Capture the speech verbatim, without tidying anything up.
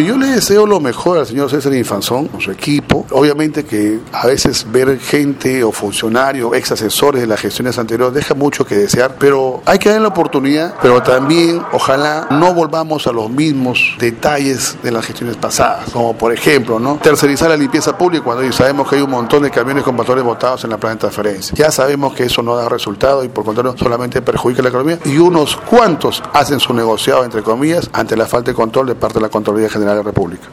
Yo le deseo lo mejor al señor César Infanzón, a su equipo. Obviamente que a veces ver gente o funcionarios, ex asesores de las gestiones anteriores deja mucho que desear, pero hay que darle la oportunidad, pero también ojalá no volvamos a los mismos detalles de las gestiones pasadas, como por ejemplo, ¿no? tercerizar la limpieza pública cuando sabemos que hay un montón de camiones con patrones botados en la planta de transferencia. Ya sabemos que eso no da resultado y por contrario solamente perjudica la economía, y unos cuantos hacen su negociado entre comillas ante la falta de control de parte de la Contraloría General de la República.